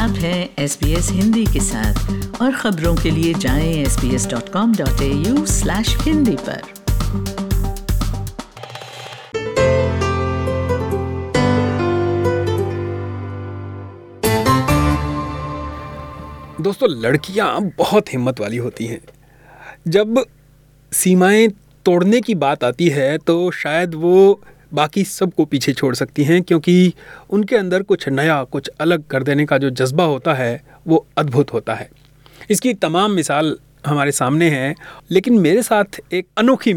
आप हैं SBS हिंदी के साथ और खबरों के लिए जाएं sbs.com.au/hindi पर। दोस्तों, लड़कियां बहुत हिम्मत वाली होती हैं। जब सीमाएं तोड़ने की बात आती है तो शायद वो बाकी सबको पीछे छोड़ सकती हैं, क्योंकि उनके अंदर कुछ नया, कुछ अलग कर देने का जो जज्बा होता है वो अद्भुत होता है। इसकी तमाम मिसाल हमारे सामने हैं, लेकिन मेरे साथ एक अनूठी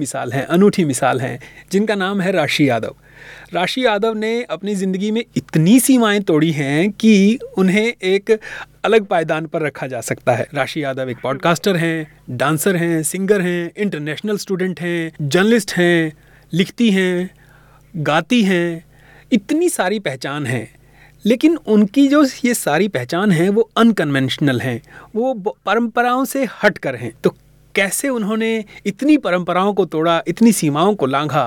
मिसाल है जिनका नाम है राशि यादव। राशि यादव ने अपनी ज़िंदगी में इतनी सीमाएं तोड़ी हैं कि उन्हें एक अलग पायदान पर रखा जा सकता है। राशि यादव एक पॉडकास्टर हैं, डांसर हैं, सिंगर हैं, इंटरनेशनल स्टूडेंट हैं, जर्नलिस्ट हैं, लिखती हैं, गाती हैं, इतनी सारी पहचान है। लेकिन उनकी जो ये सारी पहचान है वो अनकन्वेंशनल हैं, वो परंपराओं से हट कर हैं। तो कैसे उन्होंने इतनी परंपराओं को तोड़ा, इतनी सीमाओं को लांघा,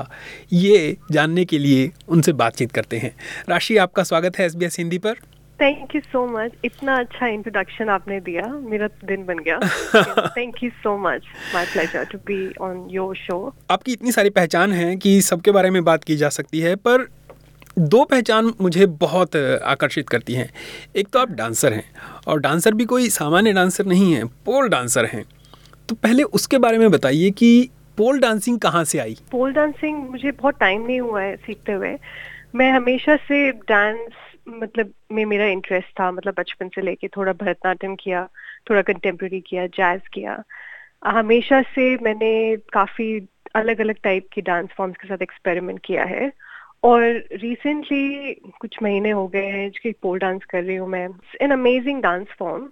ये जानने के लिए उनसे बातचीत करते हैं। राशि, आपका स्वागत है SBS हिंदी पर। Thank you so much. इतना अच्छा इंट्रोडक्शन आपने दिया, मेरा दिन बन गया। Thank you so much, my pleasure to be on your show. आपकी इतनी सारी पहचान है कि सबके बारे में बात की जा सकती है, पर दो पहचान मुझे बहुत आकर्षित करती हैं। एक तो आप डांसर हैं, और डांसर भी कोई सामान्य डांसर नहीं है, पोल डांसर हैं। तो पहले उसके बारे में बताइए कि पोल डांसिंग कहाँ से आई? पोल डांसिंग मुझे बहुत टाइम नहीं हुआ है सीखते हुए। मैं हमेशा से डांस में मेरा इंटरेस्ट था, बचपन से लेके थोड़ा भरतनाट्यम किया, थोड़ा कंटेम्प्रेरी किया, जैज किया। हमेशा से मैंने काफ़ी अलग अलग टाइप की डांस फॉर्म्स के साथ एक्सपेरिमेंट किया है, और रिसेंटली कुछ महीने हो गए हैं कि पोल डांस कर रही हूँ मैं। एन अमेजिंग डांस फॉर्म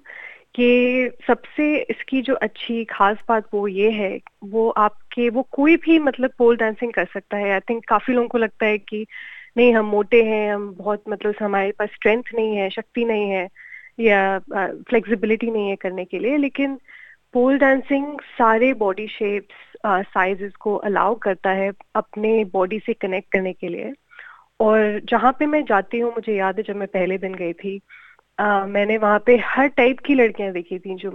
कि सबसे इसकी जो अच्छी खास बात वो ये है, वो कोई भी पोल डांसिंग कर सकता है। आई थिंक काफ़ी लोगों को लगता है कि नहीं, हम मोटे हैं, हम बहुत हमारे पास स्ट्रेंथ नहीं है, शक्ति नहीं है, या फ्लेक्सिबिलिटी नहीं है करने के लिए। लेकिन पोल डांसिंग सारे बॉडी शेप्स, साइजेस को अलाउ करता है अपने बॉडी से कनेक्ट करने के लिए। और जहाँ पे मैं जाती हूँ, मुझे याद है जब मैं पहले दिन गई थी, मैंने वहाँ पे हर टाइप की लड़कियाँ देखी थी, जो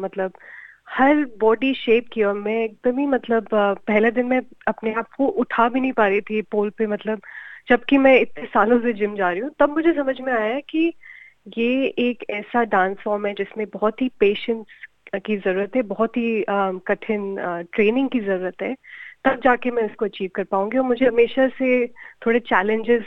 हर बॉडी शेप की। और मैं एकदम ही पहले दिन मैं अपने आप को उठा भी नहीं पा रही थी पोल पे, जबकि मैं इतने सालों से जिम जा रही हूँ। तब मुझे समझ में आया कि ये एक ऐसा डांस फॉर्म है जिसमें बहुत ही पेशेंस की ज़रूरत है, बहुत ही कठिन ट्रेनिंग की ज़रूरत है, तब जाके मैं इसको अचीव कर पाऊंगी। और मुझे हमेशा से थोड़े चैलेंजेस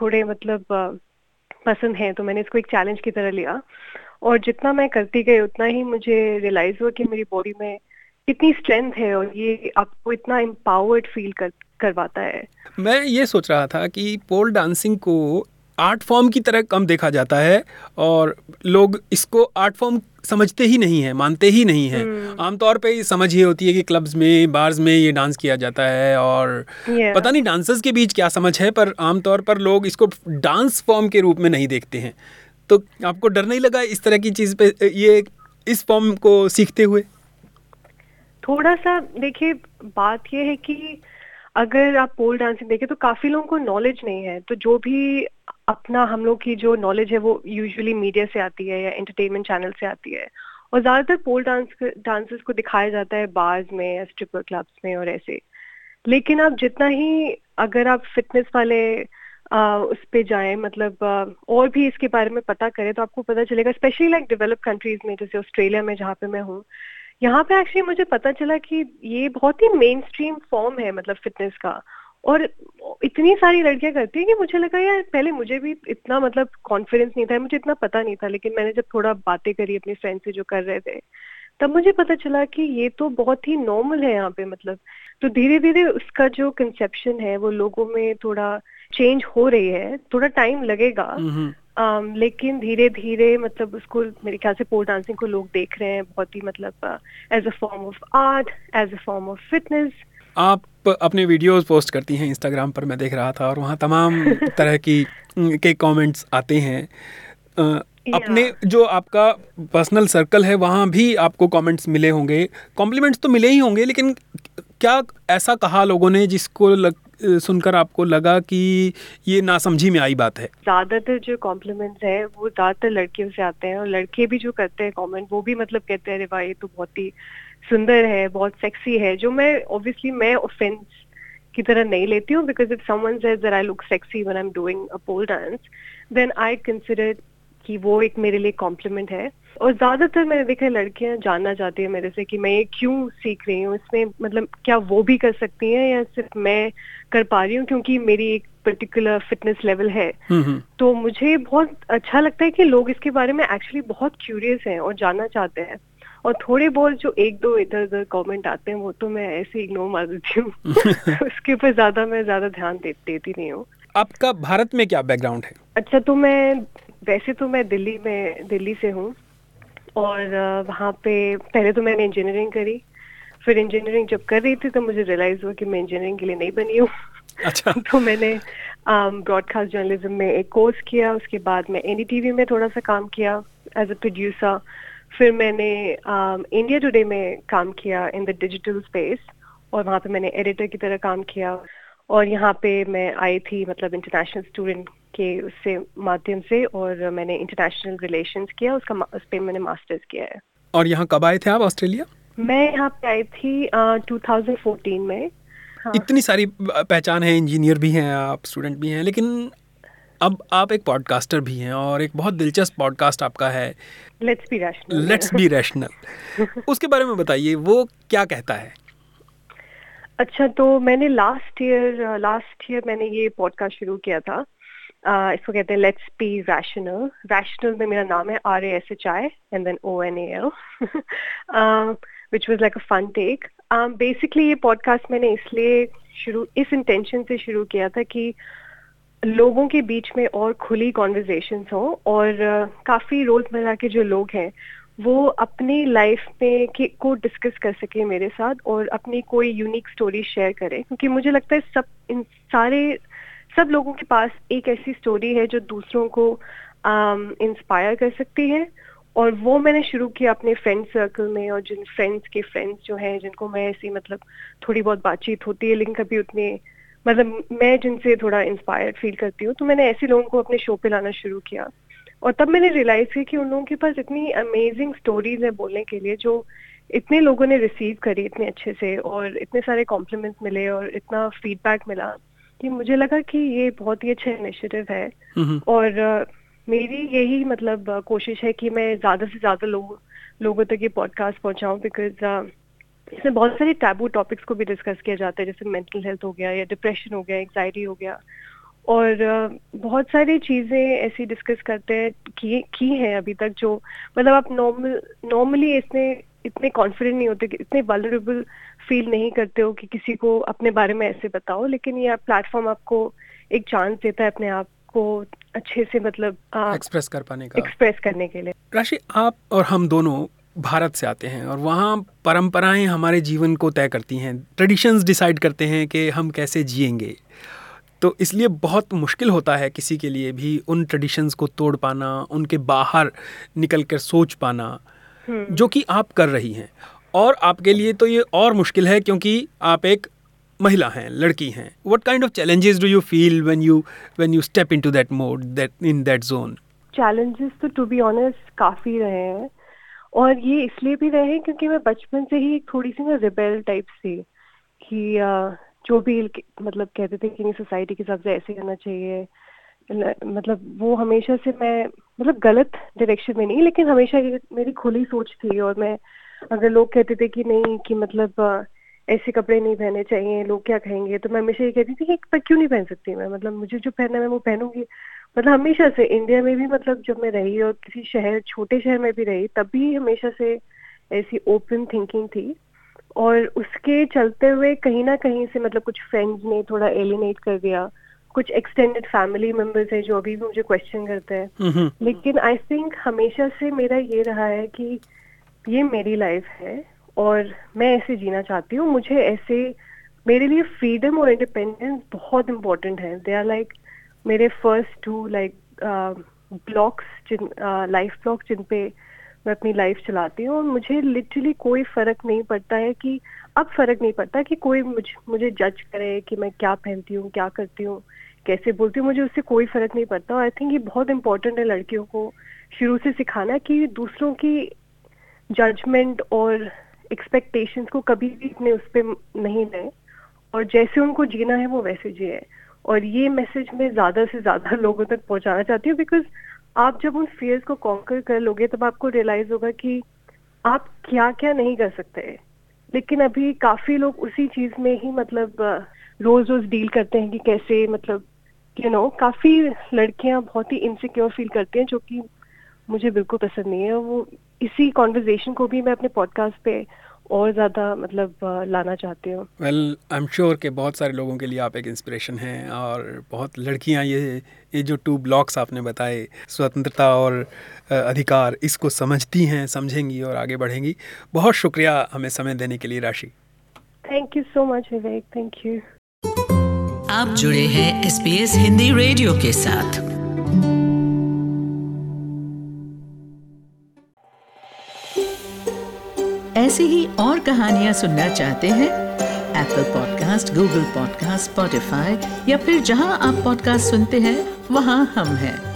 पसंद हैं, तो मैंने इसको एक चैलेंज की तरह लिया। और जितना मैं करती गई उतना ही मुझे रियलाइज हुआ कि मेरी बॉडी में कितनी स्ट्रेंथ है, और ये आपको इतना एम्पावर्ड फील करवाता है। मैं ये सोच रहा था कि पोल डांसिंग को आर्ट फॉर्म की तरह कम देखा जाता है, और लोग इसको आर्ट फॉर्म समझते ही नहीं है, मानते ही नहीं है। आमतौर पे समझ ये होती है कि क्लब्स में, बार्स में ये डांस किया जाता है, और पता नहीं डांसर्स के बीच क्या समझ है, पर आमतौर पर लोग इसको डांस फॉर्म के रूप में नहीं देखते हैं। तो आपको डर नहीं लगा इस तरह की चीज़ पे, ये इस फॉर्म को सीखते हुए? थोड़ा सा देखिए, बात ये है कि अगर आप पोल डांसिंग देखें तो काफ़ी लोगों को नॉलेज नहीं है। तो जो भी हम लोग की जो नॉलेज है वो यूजुअली मीडिया से आती है या एंटरटेनमेंट चैनल से आती है, और ज़्यादातर पोल डांसर्स को दिखाया जाता है बार्स में या स्ट्रिपर क्लब्स में और ऐसे। लेकिन आप जितना ही अगर आप फिटनेस वाले उस पे जाएं, और भी इसके बारे में पता करें, तो आपको पता चलेगा, स्पेशली लाइक डेवलप कंट्रीज में, जैसे ऑस्ट्रेलिया में जहाँ पे मैं हूँ, यहाँ पे एक्चुअली मुझे पता चला कि ये बहुत ही मेन स्ट्रीम फॉर्म है फिटनेस का, और इतनी सारी लड़कियां करती हैं कि मुझे लगा यार, पहले मुझे भी इतना कॉन्फिडेंस नहीं था, मुझे इतना पता नहीं था। लेकिन मैंने जब थोड़ा बातें करी अपने फ्रेंड से जो कर रहे थे, तब मुझे पता चला कि ये तो बहुत ही नॉर्मल है यहाँ पे। तो धीरे धीरे उसका जो कंसेप्शन है वो लोगों में थोड़ा चेंज हो रही है। थोड़ा टाइम लगेगा, लेकिन धीरे धीरे उसको, मेरे ख्याल से पोल डांसिंग को लोग देख रहे हैं बहुत ही as a form of art, as a form of fitness. आप अपने वीडियोस पोस्ट करती हैं इंस्टाग्राम पर, मैं देख रहा था, और वहाँ तमाम तरह के कमेंट्स आते हैं। अपने जो आपका पर्सनल सर्कल है वहाँ भी आपको कमेंट्स मिले होंगे, कॉम्प्लीमेंट्स तो मिले ही होंगे, लेकिन क्या ऐसा कहा लोगों ने जिसको सुनकर आपको लगा कि ये नासमझी में आई बात है? ज्यादातर जो कॉम्प्लीमेंट्स है वो ज्यादातर लड़कियों से आते हैं, और लड़के भी जो करते हैं कमेंट वो भी मतलब कहते हैं अरे भाई ये तो बहुत ही सुंदर है, बहुत सेक्सी है, जो मैं ऑब्वियसली मैं ऑफेंस की तरह नहीं लेती हूँ, because if someone says that I look sexy when I am doing a pole dance then I consider कि वो एक मेरे लिए कॉम्प्लीमेंट है। और ज्यादातर मैंने देखा है लड़कियां जानना चाहती है मेरे से कि मैं ये क्यों सीख रही हूँ, इसमें मतलब क्या वो भी कर सकती हैं या सिर्फ मैं कर पा रही हूँ क्योंकि मेरी एक पर्टिकुलर फिटनेस लेवल है। तो मुझे बहुत अच्छा लगता है कि लोग इसके बारे में एक्चुअली बहुत क्यूरियस हैं और जानना चाहते हैं, और थोड़े बहुत जो एक दो इधर उधर कमेंट आते हैं वो तो मैं ऐसे इग्नोर मार देती हूँ उसके ऊपर मैं ज्यादा ध्यान देती नहीं हूँ। आपका भारत में क्या बैकग्राउंड है? अच्छा, तो वैसे तो मैं दिल्ली से हूँ, और वहाँ पे पहले तो मैंने इंजीनियरिंग करी, फिर इंजीनियरिंग जब कर रही थी तो मुझे रियलाइज हुआ कि मैं इंजीनियरिंग के लिए नहीं बनी हूँ। अच्छा। तो मैंने ब्रॉडकास्ट जर्नलिज्म में एक कोर्स किया, उसके बाद मैं एनडीटीवी में थोड़ा सा काम किया एज अ प्रोड्यूसर, फिर मैंने इंडिया टुडे में काम किया इन द डिजिटल स्पेस, और वहाँ पे मैंने एडिटर की तरह काम किया, और यहाँ पे मैं आई थी मतलब इंटरनेशनल स्टूडेंट के उससे माध्यम से, और मैंने इंटरनेशनल रिलेशंस किया, उस पे मैंने मास्टर्स किया है। और यहाँ कब आए थे आप ऑस्ट्रेलिया? मैं यहाँ पे आई थी 2014 में। हाँ। इतनी सारी पहचान है, इंजीनियर भी हैं आप, स्टूडेंट भी हैं, लेकिन अब आप एक पॉडकास्टर भी हैं और एक बहुत दिलचस्प पॉडकास्ट आपका है लेट्स बी रैशनल। उसके बारे में बताइए, वो क्या कहता है? अच्छा, तो मैंने लास्ट ईयर मैंने ये पॉडकास्ट शुरू किया था। इसको कहते हैं लेट्स बी रैशनल। रैशनल में मेरा नाम है RASHI and then ONAL which was like a fun take. Basically ये पॉडकास्ट मैंने इस इंटेंशन से शुरू किया था कि लोगों के बीच में और खुली कॉन्वर्जेशंस हो, और काफी रोजमर्रा के जो लोग हैं वो अपनी लाइफ में को डिस्कस कर सके मेरे साथ, और अपनी कोई यूनिक स्टोरी शेयर करें, क्योंकि मुझे लगता है सब लोगों के पास एक ऐसी स्टोरी है जो दूसरों को इंस्पायर कर सकती है। और वो मैंने शुरू किया अपने फ्रेंड सर्कल में, और जिन फ्रेंड्स के फ्रेंड्स जो हैं जिनको मैं ऐसी मतलब थोड़ी बहुत बातचीत होती है लेकिन कभी उतने मतलब मैं जिनसे थोड़ा इंस्पायर्ड फील करती हूँ, तो मैंने ऐसे लोगों को अपने शो पे लाना शुरू किया। और तब मैंने रियलाइज किया कि उन लोगों के पास इतनी अमेजिंग स्टोरीज है बोलने के लिए, जो इतने लोगों ने रिसीव करी इतने अच्छे से, और इतने सारे कॉम्प्लीमेंट्स मिले और इतना फीडबैक मिला कि मुझे लगा कि ये बहुत ही अच्छा इनिशिएटिव है। और मेरी यही मतलब कोशिश है कि मैं ज्यादा से ज्यादा लोगों तक ये पॉडकास्ट पहुंचाऊं, बिकॉज इसमें बहुत सारे टैबू टॉपिक्स को भी डिस्कस किया जाता है, जैसे मेंटल हेल्थ हो गया या डिप्रेशन हो गया, एंग्जाइटी हो गया, और बहुत सारी चीजें ऐसी डिस्कस करते हैं की हैं अभी तक, जो मतलब आप नॉर्मली इतने कॉन्फिडेंट नहीं होते, इतने वल्नरेबल फील नहीं करते हो कि किसी को अपने बारे में ऐसे बताओ, लेकिन ये प्लेटफॉर्म आपको एक चांस देता है अपने आप को अच्छे से मतलब एक्सप्रेस करने के लिए। राशि, आप और हम दोनों भारत से आते हैं और वहाँ परंपराएं हमारे जीवन को तय करती हैं, ट्रेडिशंस डिसाइड करते हैं कि हम कैसे जिएंगे। तो इसलिए बहुत मुश्किल होता है किसी के लिए भी उन ट्रेडिशंस को तोड़ पाना, उनके बाहर निकल कर सोच पाना, जो कि आप कर रही हैं। और आपके लिए तो ये और मुश्किल है क्योंकि आप एक महिला हैं, लड़की हैं। What kind of challenges do you feel when you step into that mode, in that zone? Challenges तो to be honest काफी रहे हैं, और ये इसलिए भी रहे हैं क्योंकि मैं बचपन से ही थोड़ी सी ना रिबेल टाइप थी कि जो भी मतलब कहते थे कि सोसाइटी के हिसाब से ऐसे करना चाहिए, मतलब वो हमेशा से मैं मतलब गलत डायरेक्शन में नहीं, लेकिन हमेशा मेरी खुली सोच थी। और मैं अगर लोग कहते थे कि नहीं कि मतलब ऐसे कपड़े नहीं पहनने चाहिए, लोग क्या कहेंगे, तो मैं हमेशा ये कहती थी कि पर क्यों नहीं पहन सकती मैं, मतलब मुझे जो पहनना है मैं वो पहनूंगी। मतलब हमेशा से इंडिया में भी मतलब जब मैं रही और किसी छोटे शहर में भी रही, तब भी हमेशा से ऐसी ओपन थिंकिंग थी। और उसके चलते हुए कहीं ना कहीं से मतलब कुछ फ्रेंड्स ने थोड़ा एलिनेट कर दिया, कुछ एक्सटेंडेड फैमिली मेंबर्स है जो अभी भी मुझे क्वेश्चन करते हैं। लेकिन आई थिंक हमेशा से मेरा ये रहा है कि ये मेरी लाइफ है और मैं ऐसे जीना चाहती हूँ। मुझे ऐसे, मेरे लिए फ्रीडम और इंडिपेंडेंस बहुत इम्पोर्टेंट है। दे आर लाइक मेरे first 2 like blocks, life blocks जिन पे मैं अपनी लाइफ चलाती हूँ। और मुझे लिटरली कोई फर्क नहीं पड़ता है कि अब फर्क नहीं पड़ता कि कोई मुझे जज करे कि मैं क्या पहनती हूँ, क्या करती हूँ, कैसे बोलती हूँ, मुझे उससे कोई फर्क नहीं पड़ता। और आई थिंक ये बहुत इंपॉर्टेंट है लड़कियों को शुरू से सिखाना कि दूसरों की जजमेंट और एक्सपेक्टेशंस को कभी भी अपने उस पर नहीं लें, और जैसे उनको जीना है वो वैसे जिए। और ये मैसेज मैं ज़्यादा से ज़्यादा लोगों तक पहुंचाना चाहती हूँ, बिकॉज आप जब उन फियर्स को कॉन्कर कर लोगे तब आपको रियलाइज होगा कि आप क्या क्या नहीं कर सकते। लेकिन अभी काफ़ी लोग उसी चीज़ में ही मतलब रोज रोज डील करते हैं कि कैसे मतलब काफ़ी लड़कियां बहुत ही इनसिक्योर फील करती हैं, जो कि मुझे बिल्कुल पसंद नहीं है। वो इसी कॉन्वर्जेशन को भी मैं अपने पॉडकास्ट पे और ज़्यादा मतलब लाना चाहती हूँ। वेल आई एम श्योर कि बहुत सारे लोगों के लिए आप एक इंस्पिरेशन हैं, और बहुत लड़कियां ये जो 2 ब्लॉक्स आपने बताए, स्वतंत्रता और अधिकार, इसको समझती हैं, समझेंगी और आगे बढ़ेंगी। बहुत शुक्रिया हमें समय देने के लिए राशि। Thank you so much Vivek, thank you. आप जुड़े हैं SBS हिंदी रेडियो के साथ। ऐसी ही और कहानियां सुनना चाहते हैं? Apple podcast, Google podcast, Spotify या फिर जहां आप पॉडकास्ट सुनते हैं वहां हम हैं।